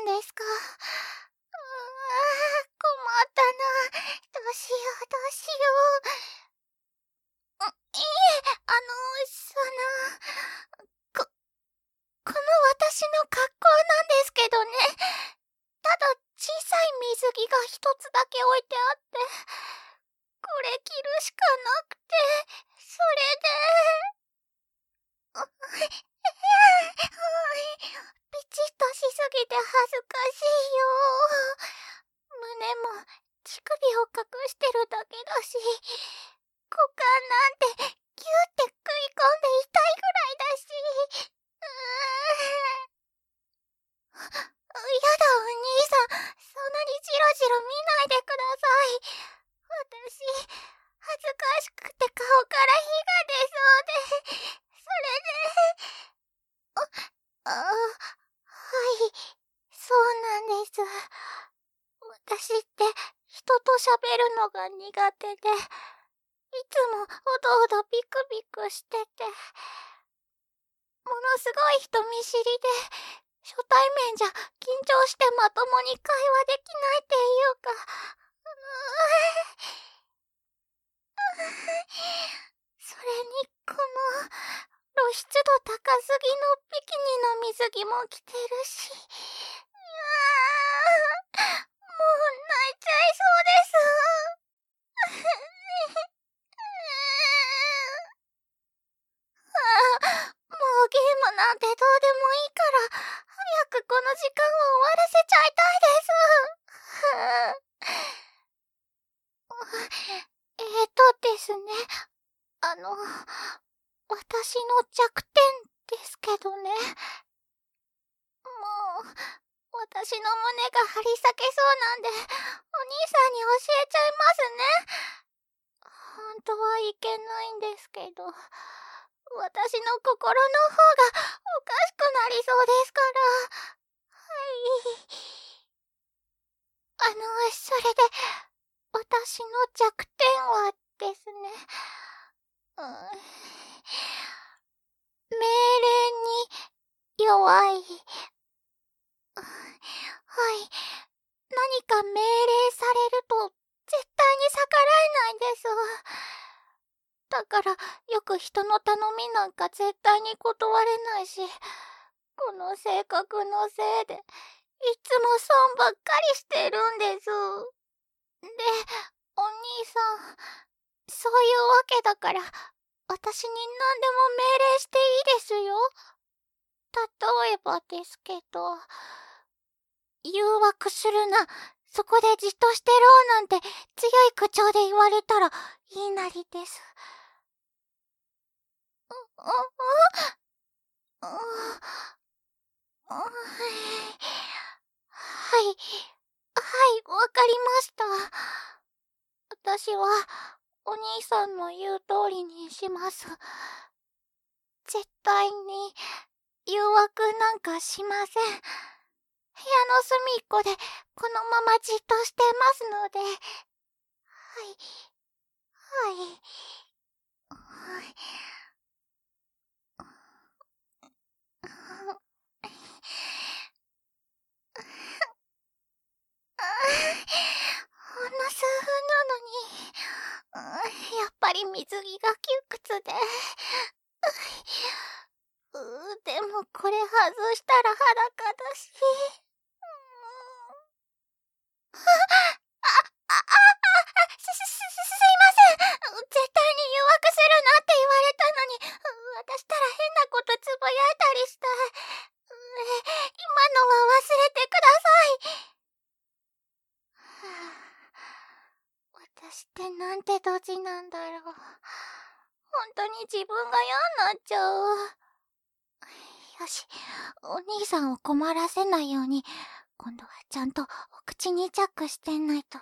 ですか。困ったな。どうしようどうしよう。いえ、こ、この私の格好なんですけどね。ただ小さい水着が一つだけ置いてあって、これ着るしかなくて、それで。ピチッとしすぎて恥ずかしいよ。胸も乳首を隠してるだけだし、股間なんてギュって食い込んで痛いぐらいだし。やだお兄さん、そんなにジロジロ見ないでください。私、恥ずかしくて顔から火が出そうで、それで。はい、そうなんです。私って人と喋るのが苦手で、いつもおどおどビクビクしてて、ものすごい人見知りで、初対面じゃ緊張してまともに会話できないっていうか、それにこの露出度高すぎのビキニの水着も着てるし、もう泣いちゃいそうです。もうゲームなんてどうでもいいから、早くこの時間を終わらせちゃいたいです。ですね、私の弱点ですけどね。もう、私の胸が張り裂けそうなんで、お兄さんに教えちゃいますね。本当はいけないんですけど、私の心の方がおかしくなりそうですから。はい。それで、私の弱点はですね、命令に弱い。はい。何か命令されると絶対に逆らえないんです。だからよく人の頼みなんか絶対に断れないし、この性格のせいでいつも損ばっかりしてるんです。で、お兄さん、そういうわけだから私に何でも命令していいですよ。例えばですけど、誘惑するな、そこでじっとしてろなんて強い口調で言われたらいいなりです。はい、はい、わかりました。私はお兄さんの言う通りにします。絶対に誘惑なんかしません。部屋の隅っこでこのままじっとしてますので。はい、はい。ほんの数分なのに、やっぱり水着が窮屈で。でもこれ外したら裸だし。すいません。絶対に誘惑するなって言われたのに、私ったら変なことつぶやいたりした。今のは忘れてください。私ってなんてドジなんだろう。本当に自分が嫌になっちゃう。よし、お兄さんを困らせないように、今度はちゃんとお口にチャックしてないと。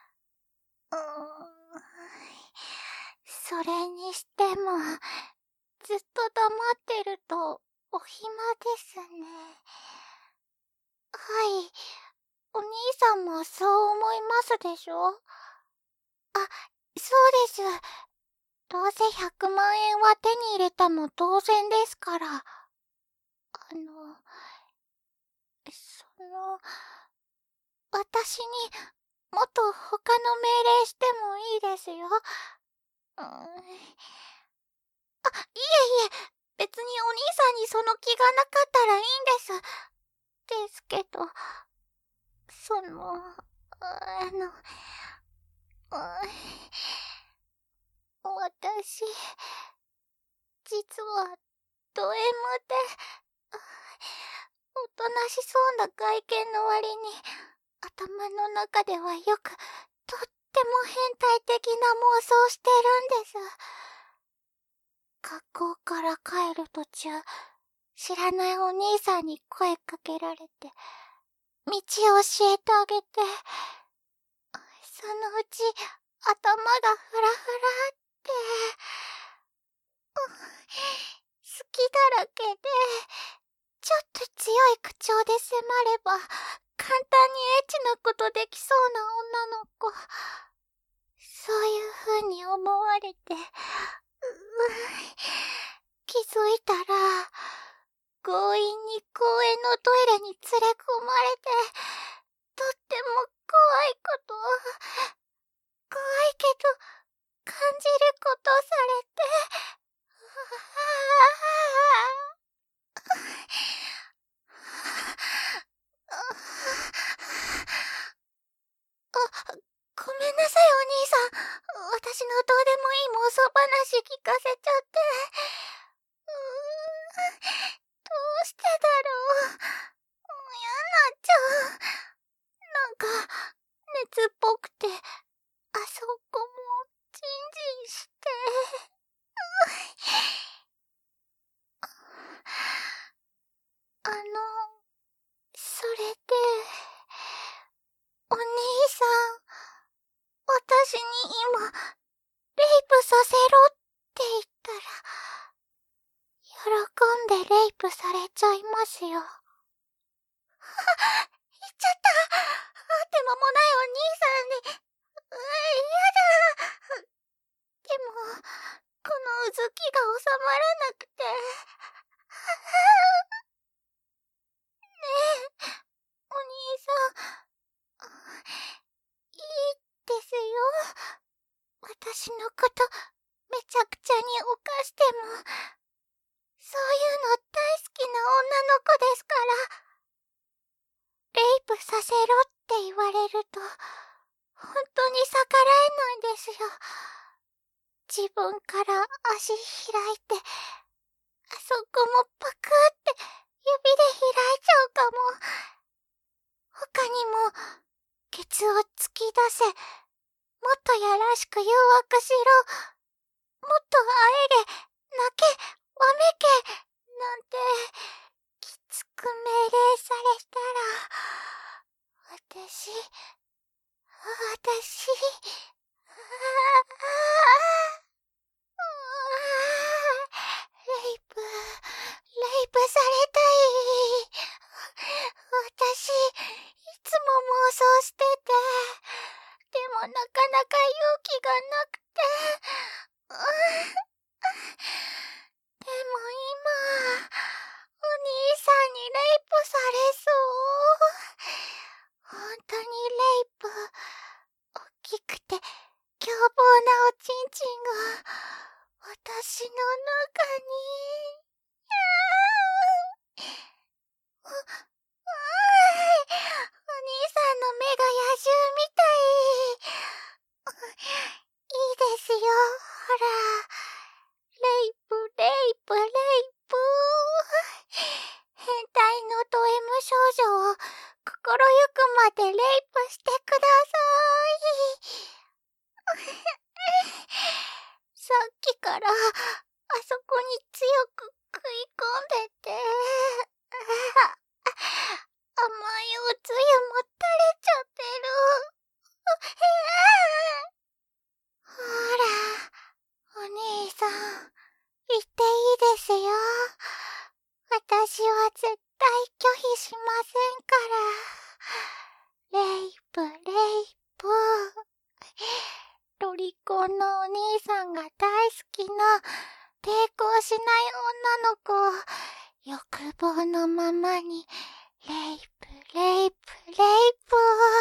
それにしても、 暇ですね。はい。お兄さんもそう思いますでしょ？あ、そうです。どうせ100万円は手に入れたも同然ですから。私にもっと他の命令してもいいですよ。いえいえ、別にお兄さんにその気がなかったらいいんです。ですけど、私、実は、ド M で、おとなしそうな外見の割に、頭の中ではよく、とっても変態的な妄想してるんです。学校から帰る途中、知らないお兄さんに声かけられて、道を教えてあげて、そのうち頭がフラフラって、好きだらけで、ちょっと強い口調で迫れば、簡単にエッチなことできそうな女の子。そういう風に思われて、気づいたら、強引に公園のトイレに連れ込まれて、とっても怖いこと、怖いけど、感じることされて、ごめんなさいお兄さん。私のどうでもいい妄想話聞かせちゃって。どうしてだろう。嫌になっちゃう。なんか、熱っぽくて、あそこもジンジンして。それで、お兄さん、私に今、レイプさせろって言ったら、喜んでレイプされちゃいますよ。言っちゃった。あって間もないお兄さんに、嫌だ。でも、このうずきが収まらなくて。ねえ、お兄さん、いいですよ。私のことめちゃくちゃに犯しても、そういうの大好きな女の子ですから。レイプさせろって言われると、本当に逆らえないんですよ。自分から足開いて、あそこもパクって指で開いちゃうかも。他にも、ケツを突き出せ、もっとやらしく誘惑しろ、もっとあえげ、泣け、わめけ、なんて、きつく命令されたら、私、レイプされたい。私、いつも妄想してて、でもなかなか勇気がなくて。でも今、お兄さんにレイプされそう。本当にレイプ、大きくて凶暴なおちんちんが、私の中に。お兄さんの目が野獣みたい。いいですよ、ほら。レイプ、レイプ、レイプ。変態のド M 少女を心ゆくまでレイプしてください。さっきからあそこに強く食い込んでて、甘いおつゆも垂れちゃってる。ほら、お兄さん、言っていいですよ。私コンのお兄さんが大好きな抵抗しない女の子を欲望のままにレイプ、レイプ、レイプ。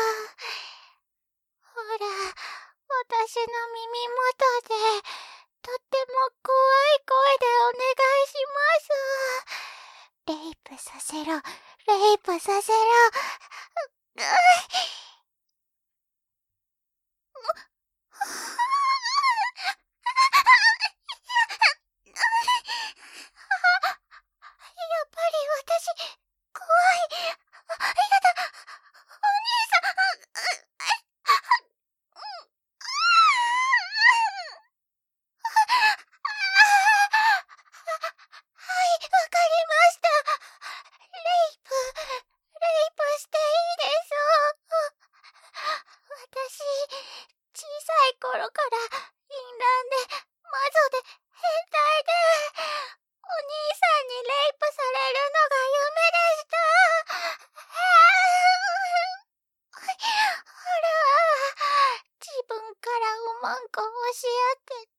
ほら、私の耳元でとっても怖い声でお願いします。レイプさせろ、レイプさせろ。やっぱり私、怖い。やだ、お兄さん。はい、わかりました。レイプ、レイプしていいです。私、小さい頃から淫乱で、魔女で、変態で、お兄さんにレイプされるのが夢でした。ほら、自分からおまんこをし合ってって。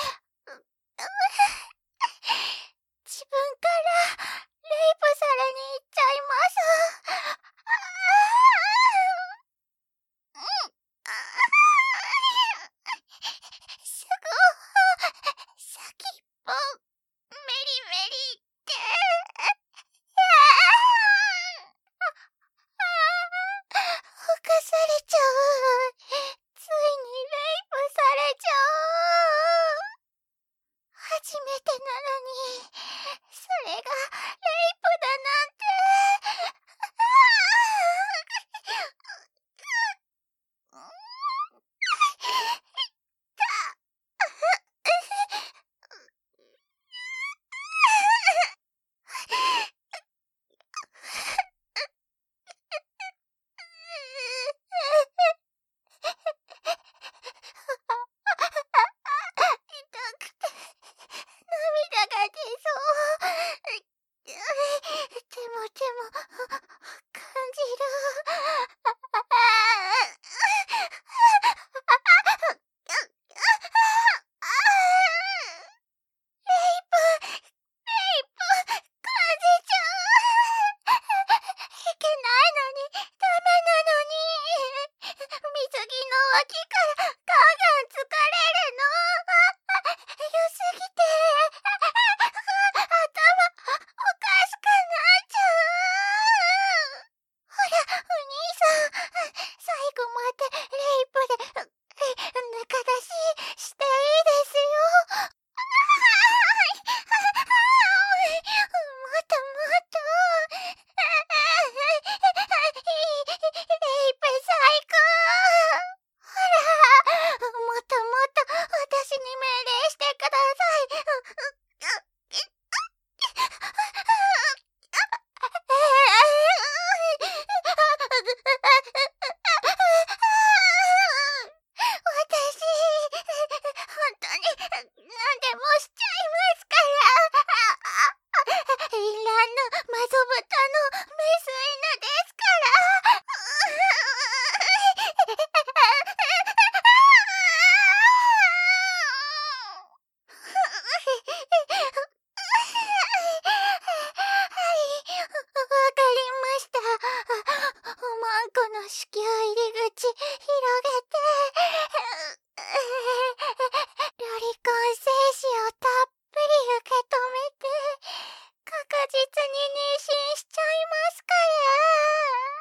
自分からレイプされに行っちゃいます。すぐ、先っぽ、メリメリって。犯されちゃう。ついにレイプされちゃう。初めてなのに、それがレイプだなんて。痛くて涙が出そう。でも、感じる。レイプ、レイプ、感じちゃう。いけないのに、ダメなのに。水着の脇からガンガン疲れるの。良すぎて、頭、おかしくなっちゃう。ほら、お兄さん、最後までレイプで、中出ししていいですよ。もっともっと。レイプ最高。ほら、もっともっと私に命令してください。私、本当に何でもしちゃいますから。淫乱の魔女豚のメス犬ですから。はい、わかりました。おまんこの子宮入り口広げて、ロリコン精子をたっぷり受け止めて、確実に妊娠しちゃいますから。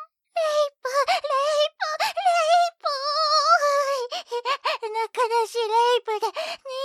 レイプ、レイプ、レイプ。中出しレイプで妊娠